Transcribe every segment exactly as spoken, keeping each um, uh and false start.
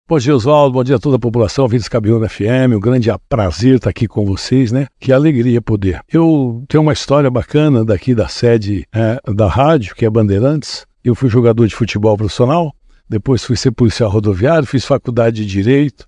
Bom dia, Oswaldo, bom dia a toda a população, ouvintes Cabiúna F M, um grande prazer estar aqui com vocês, né? Que alegria poder. Eu tenho uma história bacana daqui da sede é, da rádio, que é Bandeirantes. Eu fui jogador de futebol profissional, depois fui ser policial rodoviário, fiz faculdade de Direito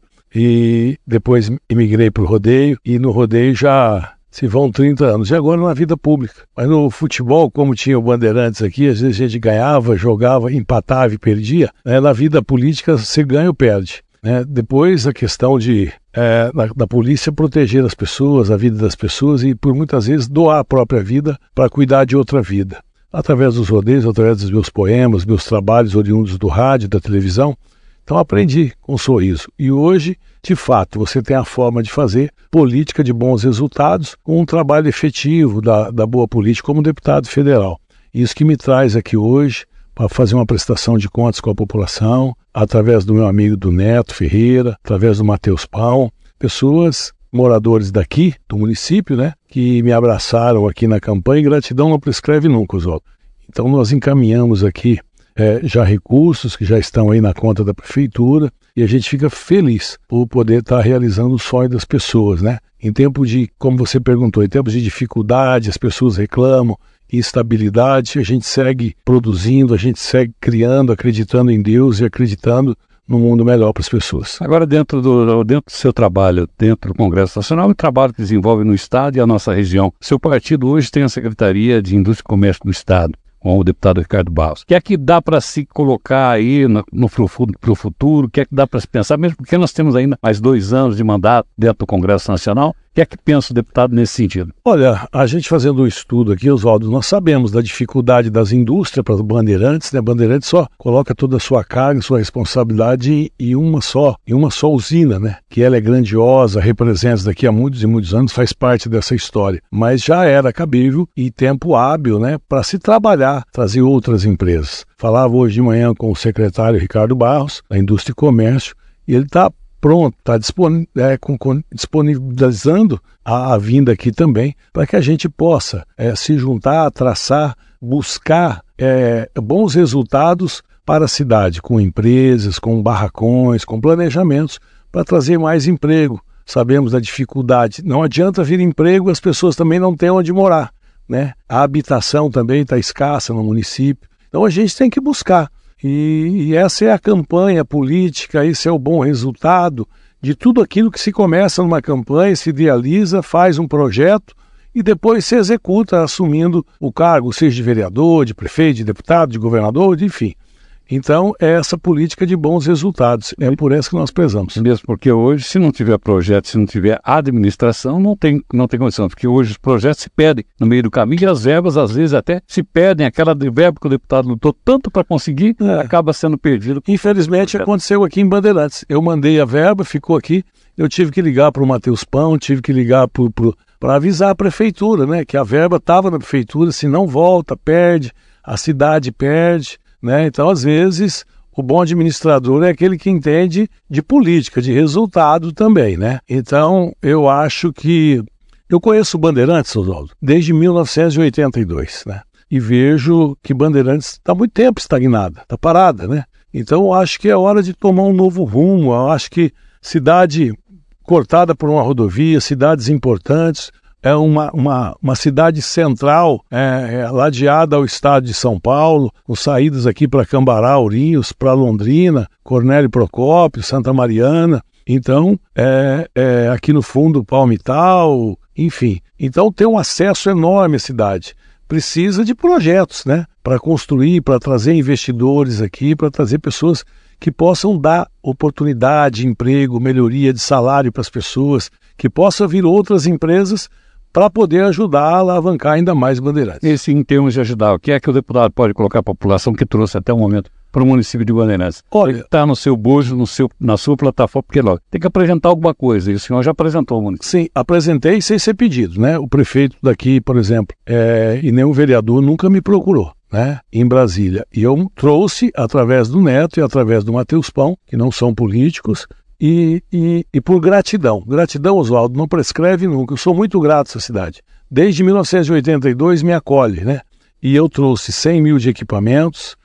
e depois emigrei para o rodeio, e no rodeio já se vão trinta anos, e agora na vida pública. Mas no futebol, como tinha o Bandeirantes aqui, às vezes a gente ganhava, jogava, empatava e perdia, né? Na vida política você ganha ou perde, né? Depois a questão de, é, da, da polícia proteger as pessoas, a vida das pessoas, e por muitas vezes doar a própria vida para cuidar de outra vida. Através dos rodeios, através dos meus poemas, meus trabalhos oriundos do rádio, da televisão. Então aprendi com um sorriso. E hoje, de fato, você tem a forma de fazer política de bons resultados com um trabalho efetivo da, da boa política como deputado federal. Isso que me traz aqui hoje para fazer uma prestação de contas com a população, através do meu amigo do Neto Ferreira, através do Matheus Pão, pessoas, moradores daqui, do município, né, que me abraçaram aqui na campanha, e gratidão não prescreve nunca, Oswaldo. Então nós encaminhamos aqui É, já recursos que já estão aí na conta da prefeitura, e a gente fica feliz por poder estar realizando o sonho das pessoas, né? Em tempo de, como você perguntou, em tempos de dificuldade, as pessoas reclamam, instabilidade, a gente segue produzindo, a gente segue criando, acreditando em Deus e acreditando num mundo melhor para as pessoas. Agora, dentro do, dentro do seu trabalho, dentro do Congresso Nacional, o trabalho que desenvolve no Estado e a nossa região, seu partido hoje tem a Secretaria de Indústria e Comércio do Estado, com o deputado Ricardo Barros. O que é que dá para se colocar aí no, no pro futuro? O que é que dá para se pensar? Mesmo porque nós temos ainda mais dois anos de mandato dentro do Congresso Nacional. O que é que pensa o deputado nesse sentido? Olha, a gente fazendo um estudo aqui, Oswaldo, nós sabemos da dificuldade das indústrias para Bandeirantes, né? Bandeirantes só coloca toda a sua carga, sua responsabilidade em uma só, em uma só usina, né? Que ela é grandiosa, representa daqui a muitos e muitos anos, faz parte dessa história. Mas já era cabível e tempo hábil, né? Para se trabalhar, trazer outras empresas. Falava hoje de manhã com o secretário Ricardo Barros, da Indústria e Comércio, e ele está pronto, está dispon é, com, com, disponibilizando a, a vinda aqui também, para que a gente possa é, se juntar, traçar, buscar é, bons resultados para a cidade, com empresas, com barracões, com planejamentos, para trazer mais emprego. Sabemos da dificuldade, não adianta vir emprego, as pessoas também não têm onde morar, né? A habitação também está escassa no município, então a gente tem que buscar. E, e essa é a campanha política, esse é o bom resultado de tudo aquilo que se começa numa campanha, se idealiza, faz um projeto e depois se executa assumindo o cargo, seja de vereador, de prefeito, de deputado, de governador, enfim. Então, é essa política de bons resultados. É por essa que nós prezamos. Mesmo porque hoje, se não tiver projeto, se não tiver administração, não tem, não tem condição. Porque hoje os projetos se perdem no meio do caminho e as verbas, às vezes, até se perdem. Aquela verba que o deputado lutou tanto para conseguir, é. acaba sendo perdido. Infelizmente, aconteceu aqui em Bandeirantes. Eu mandei a verba, ficou aqui. Eu tive que ligar para o Matheus Pão, tive que ligar para avisar a prefeitura, né? Que a verba estava na prefeitura, se não volta, perde, a cidade perde. Né? Então, às vezes, o bom administrador é aquele que entende de política, de resultado também, né? Então, eu acho que... Eu conheço Bandeirantes, Oswaldo, desde mil novecentos e oitenta e dois, né? E vejo que Bandeirantes está há muito tempo estagnada, está parada, né? Então, eu acho que é hora de tomar um novo rumo. Eu acho que cidade cortada por uma rodovia, cidades importantes... É uma, uma, uma cidade central, é, é, ladeada ao estado de São Paulo, com saídas aqui para Cambará, Ourinhos, para Londrina, Cornélio Procópio, Santa Mariana. Então, é, é, aqui no fundo, Palmital, enfim. Então, tem um acesso enorme à cidade. Precisa de projetos, né? Para construir, para trazer investidores aqui, para trazer pessoas que possam dar oportunidade, emprego, melhoria de salário para as pessoas, que possa vir outras empresas para poder ajudar a alavancar ainda mais Bandeirantes. Esse, em termos de ajudar, o que é que o deputado pode colocar para a população que trouxe até o momento para o município de Bandeirantes? Olha, está no seu bojo, no seu, na sua plataforma, porque logo tem que apresentar alguma coisa, e o senhor já apresentou o município. Sim, apresentei sem ser pedido, né? O prefeito daqui, por exemplo, é, e nem o vereador nunca me procurou, né? Em Brasília. E eu trouxe, através do Neto e através do Matheus Pão, que não são políticos, E, e, e por gratidão. Gratidão, Oswaldo, não prescreve nunca. Eu sou muito grato a essa cidade. Desde mil novecentos e oitenta e dois me acolhe, né? E eu trouxe cem mil de equipamentos,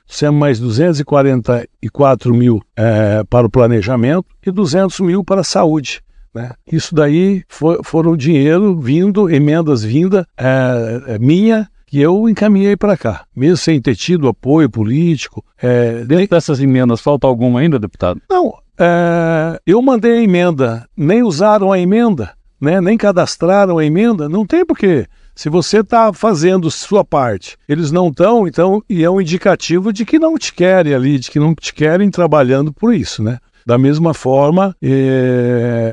Trouxemos mais duzentos e quarenta e quatro mil é, para o planejamento e duzentos mil para a saúde. Né? Isso daí for, foram dinheiro vindo, emendas vindas é, é, minha, que eu encaminhei para cá, mesmo sem ter tido apoio político. É, Dentro dessas emendas, falta alguma ainda, deputado? Não, é, eu mandei a emenda, nem usaram a emenda, né, nem cadastraram a emenda, não tem porquê. Se você está fazendo sua parte, eles não estão, então, e é um indicativo de que não te querem ali, de que não te querem trabalhando por isso, né? Da mesma forma, é...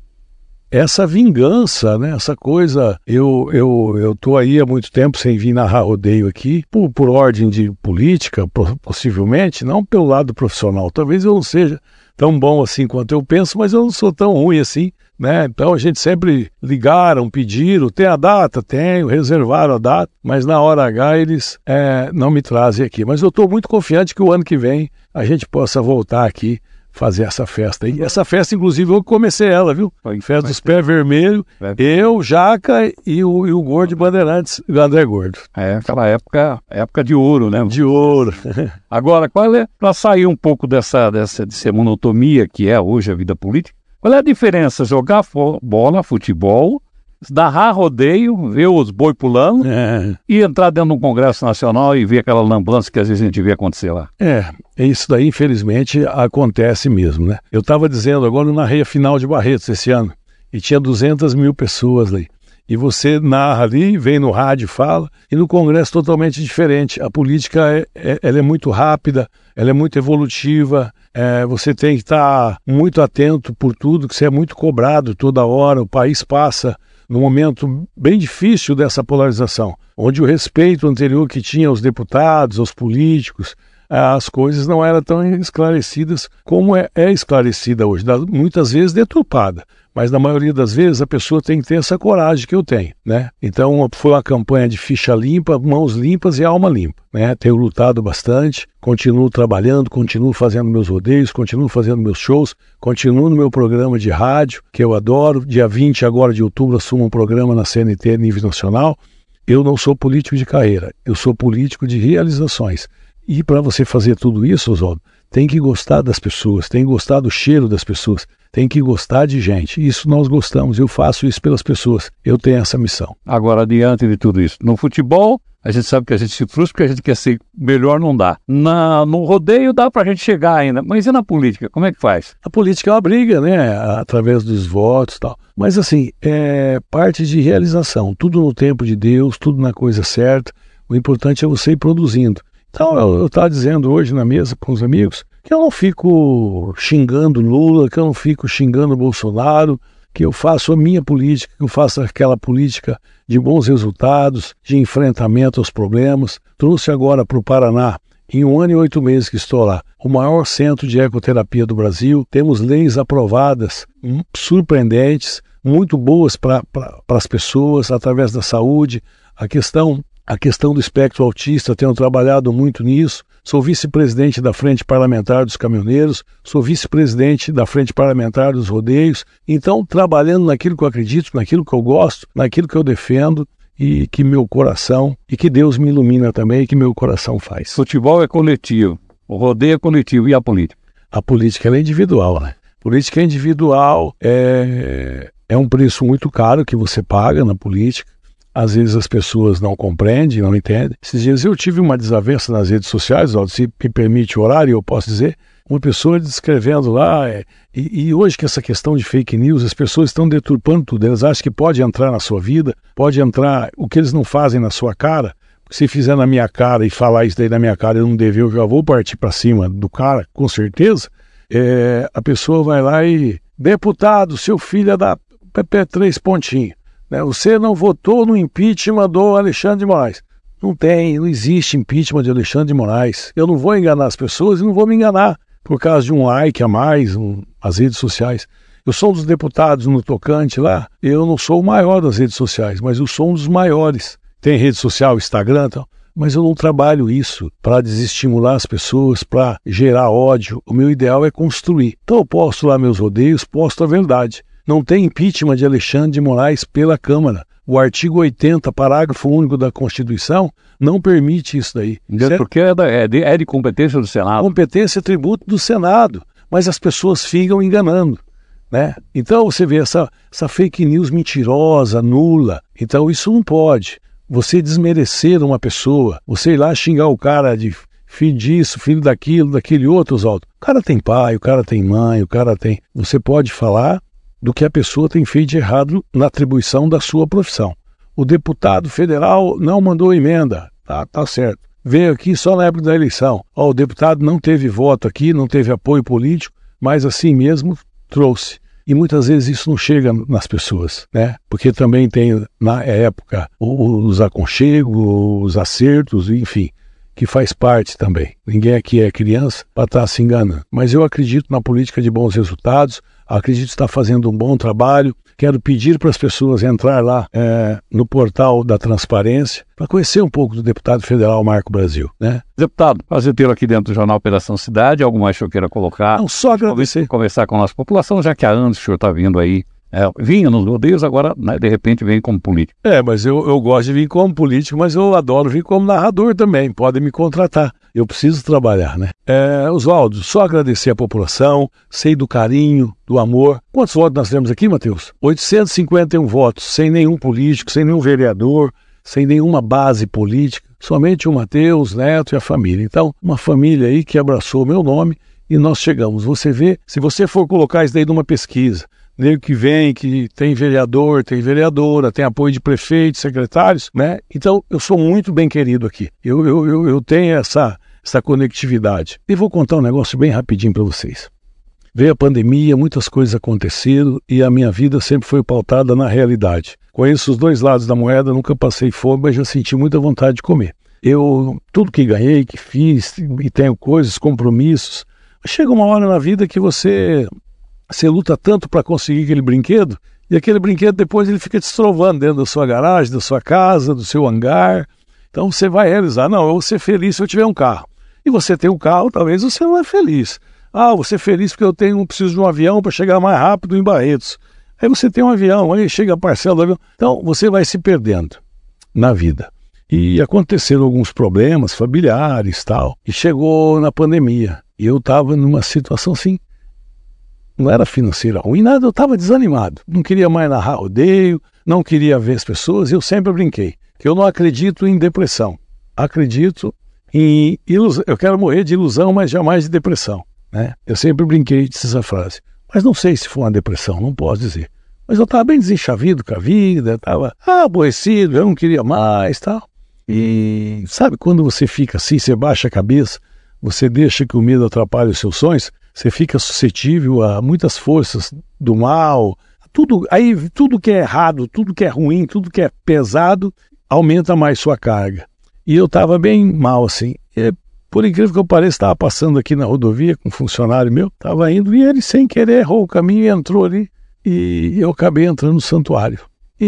essa vingança, né, essa coisa, eu eu eu tô aí há muito tempo sem vir narrar rodeio aqui, por, por ordem de política, possivelmente, não pelo lado profissional. Talvez eu não seja tão bom assim quanto eu penso, mas eu não sou tão ruim assim, né? Então a gente sempre ligaram, pediram, tem a data? Tenho, reservaram a data, mas na hora H eles é, não me trazem aqui. Mas eu estou muito confiante que o ano que vem a gente possa voltar aqui fazer essa festa aí. Essa festa, inclusive, eu comecei ela, viu? Foi, festa dos pés vermelhos, eu, Jaca e o, e o Gordo de Bandeirantes, o André Gordo. É, aquela época, época de ouro, né? De ouro. Agora, qual é, para sair um pouco dessa, dessa, dessa monotonia que é hoje a vida política, qual é a diferença jogar bola, futebol, narrar rodeio, ver os boi pulando é. e entrar dentro de um Congresso Nacional e ver aquela lambança que às vezes a gente vê acontecer lá? É, isso daí infelizmente acontece mesmo, né? Eu estava dizendo, agora eu narrei a final de Barretos esse ano e tinha duzentas mil pessoas ali. E você narra ali, vem no rádio, fala, e no Congresso totalmente diferente. A política é, é, ela é muito rápida, ela é muito evolutiva, é, você tem que estar muito atento por tudo, que você é muito cobrado toda hora, o país passa num momento bem difícil dessa polarização, onde o respeito anterior que tinha aos deputados, aos políticos, as coisas não eram tão esclarecidas como é, é esclarecida hoje, muitas vezes deturpada, mas na maioria das vezes a pessoa tem que ter essa coragem que eu tenho, né? Então foi uma campanha de ficha limpa, mãos limpas e alma limpa, né? Tenho lutado bastante, continuo trabalhando, continuo fazendo meus rodeios, continuo fazendo meus shows, continuo no meu programa de rádio, que eu adoro. Dia vinte agora de outubro assumo um programa na C N T nível nacional. Eu não sou político de carreira, eu sou político de realizações. E para você fazer tudo isso, Oswaldo, tem que gostar das pessoas, tem que gostar do cheiro das pessoas, tem que gostar de gente. Isso nós gostamos, eu faço isso pelas pessoas, eu tenho essa missão. Agora, diante de tudo isso, no futebol, a gente sabe que a gente se frustra porque a gente quer ser melhor, não dá. Na, no rodeio dá pra gente chegar ainda, mas e na política, como é que faz? A política é uma briga, né, através dos votos e tal. Mas assim, é parte de realização, tudo no tempo de Deus, tudo na coisa certa. O importante é você ir produzindo. Então, eu estava dizendo hoje na mesa com os amigos que eu não fico xingando Lula, que eu não fico xingando Bolsonaro, que eu faço a minha política, que eu faço aquela política de bons resultados, de enfrentamento aos problemas. Trouxe agora para o Paraná, em um ano e oito meses que estou lá, o maior centro de ecoterapia do Brasil. Temos leis aprovadas, surpreendentes, muito boas para as pessoas, através da saúde. A questão... A questão do espectro autista, tenho trabalhado muito nisso. Sou vice-presidente da Frente Parlamentar dos Caminhoneiros, sou vice-presidente da Frente Parlamentar dos Rodeios. Então, trabalhando naquilo que eu acredito, naquilo que eu gosto, naquilo que eu defendo e que meu coração, e que Deus me ilumina também, e que meu coração faz. Futebol é coletivo, o rodeio é coletivo, e a política? A política ela é individual, né? Política individual é, é um preço muito caro que você paga na política. Às vezes as pessoas não compreendem, não entendem. Esses dias eu tive uma desavença nas redes sociais, ó, se me permite o horário, eu posso dizer, uma pessoa descrevendo lá, é, e, e hoje que essa questão de fake news, as pessoas estão deturpando tudo, elas acham que pode entrar na sua vida, pode entrar, o que eles não fazem na sua cara, se fizer na minha cara e falar isso daí na minha cara, eu não dever, eu já vou partir para cima do cara, com certeza, é, a pessoa vai lá e, deputado, seu filho é da P P três pontinhos. Você não votou no impeachment do Alexandre de Moraes. Não tem, não existe impeachment de Alexandre de Moraes. Eu não vou enganar as pessoas e não vou me enganar por causa de um like a mais, um, as redes sociais. Eu sou um dos deputados no tocante lá, eu não sou o maior das redes sociais, mas eu sou um dos maiores. Tem rede social, Instagram e tal, mas eu não trabalho isso para desestimular as pessoas, para gerar ódio. O meu ideal é construir. Então eu posto lá meus rodeios, posto a verdade. Não tem impeachment de Alexandre de Moraes pela Câmara. O artigo oitenta, parágrafo único da Constituição, não permite isso daí. Porque é, da, é, de, é de competência do Senado. Competência é tributo do Senado, mas as pessoas ficam enganando, né? Então você vê essa, essa fake news mentirosa, nula. Então isso não pode. Você desmerecer uma pessoa, você ir lá xingar o cara de filho disso, filho daquilo, daquele outro, Oswaldo. O cara tem pai, o cara tem mãe, o cara tem... Você pode falar do que a pessoa tem feito de errado na atribuição da sua profissão. O deputado federal não mandou emenda, tá, tá certo. Veio aqui só na época da eleição. Ó, o deputado não teve voto aqui, não teve apoio político, mas assim mesmo trouxe. E muitas vezes isso não chega nas pessoas, né? Porque também tem, na época, os aconchegos, os acertos, enfim, que faz parte também. Ninguém aqui é criança para estar se enganando. Mas eu acredito na política de bons resultados, acredito estar fazendo um bom trabalho. Quero pedir para as pessoas entrar lá é, no portal da transparência para conhecer um pouco do deputado federal Marco Brasil, né? Deputado, prazer tê-lo aqui dentro do Jornal Operação Cidade. Algo mais que eu queira colocar? Não, só agradecer. Conversar com a nossa população, já que há anos o senhor está vindo aí. É, vinha nos rodeios, agora né, de repente vem como político. É, mas eu, eu gosto de vir como político, mas eu adoro vir como narrador também. Podem me contratar. Eu preciso trabalhar, né? É, Oswaldo, só agradecer a população, sei do carinho, do amor. Quantos votos nós temos aqui, Matheus? oitocentos e cinquenta e um votos, sem nenhum político, sem nenhum vereador, sem nenhuma base política. Somente o Matheus, Neto e a família. Então, uma família aí que abraçou o meu nome e nós chegamos. Você vê, se você for colocar isso daí numa pesquisa, nego que vem, que tem vereador, tem vereadora, tem apoio de prefeitos, secretários, né? Então, eu sou muito bem querido aqui. Eu, eu, eu, eu tenho essa, essa conectividade. E vou contar um negócio bem rapidinho para vocês. Veio a pandemia, muitas coisas aconteceram e a minha vida sempre foi pautada na realidade. Conheço os dois lados da moeda, nunca passei fome, mas já senti muita vontade de comer. Eu, tudo que ganhei, que fiz, e tenho coisas, compromissos, chega uma hora na vida que você... Você luta tanto para conseguir aquele brinquedo, e aquele brinquedo depois ele fica te estrovando dentro da sua garagem, da sua casa, do seu hangar. Então você vai realizar, não, eu vou ser feliz se eu tiver um carro. E você tem um carro, talvez você não é feliz. Ah, vou ser feliz porque eu tenho, preciso de um avião para chegar mais rápido em Barretos. Aí você tem um avião, aí chega a parcela do avião. Então você vai se perdendo na vida. E aconteceram alguns problemas familiares e tal. E chegou na pandemia. E eu estava numa situação assim, não era financeira ruim, nada, eu estava desanimado. Não queria mais narrar rodeio, não queria ver as pessoas. Eu sempre brinquei que eu não acredito em depressão. Acredito em ilusão. Eu quero morrer de ilusão, mas jamais de depressão, né? Eu sempre brinquei disse essa frase. Mas não sei se foi uma depressão, não posso dizer. Mas eu estava bem desenchavido com a vida, estava ah, aborrecido, eu não queria mais, tal. E sabe quando você fica assim, você baixa a cabeça, você deixa que o medo atrapalhe os seus sonhos? Você fica suscetível a muitas forças do mal, tudo, aí tudo que é errado, tudo que é ruim, tudo que é pesado, aumenta mais sua carga. E eu estava bem mal assim. E, por incrível que eu pareça, estava passando aqui na rodovia com um funcionário meu, estava indo e ele sem querer errou o caminho e entrou ali. E eu acabei entrando no santuário.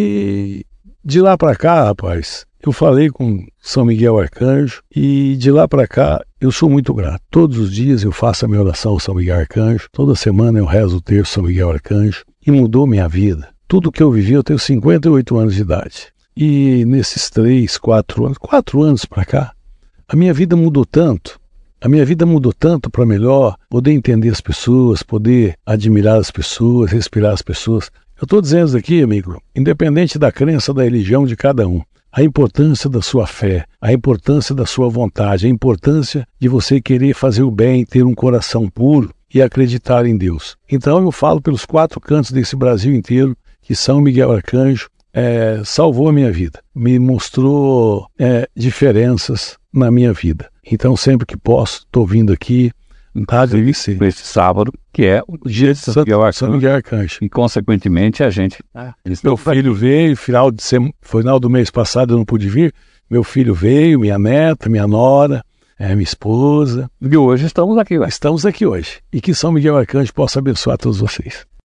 E de lá para cá, rapaz, eu falei com São Miguel Arcanjo e de lá para cá eu sou muito grato. Todos os dias eu faço a minha oração ao São Miguel Arcanjo, toda semana eu rezo o terço São Miguel Arcanjo e mudou minha vida. Tudo que eu vivi, eu tenho cinquenta e oito anos de idade. E nesses três, quatro anos, quatro anos para cá, a minha vida mudou tanto, a minha vida mudou tanto para melhor, poder entender as pessoas, poder admirar as pessoas, respirar as pessoas. Eu estou dizendo isso aqui, amigo, independente da crença, da religião de cada um, a importância da sua fé, a importância da sua vontade, a importância de você querer fazer o bem, ter um coração puro e acreditar em Deus. Então eu falo pelos quatro cantos desse Brasil inteiro que São Miguel Arcanjo é, salvou a minha vida, me mostrou é, diferenças na minha vida. Então sempre que posso, estou vindo aqui, para esse sábado, que é o dia de São Miguel Arcanjo. São Miguel Arcanjo. E, consequentemente, a gente... Ah, meu filho veio, final, de sem... final do mês passado eu não pude vir, meu filho veio, minha neta, minha nora, é, minha esposa. E hoje estamos aqui. Ué. Estamos aqui hoje. E que São Miguel Arcanjo possa abençoar todos vocês.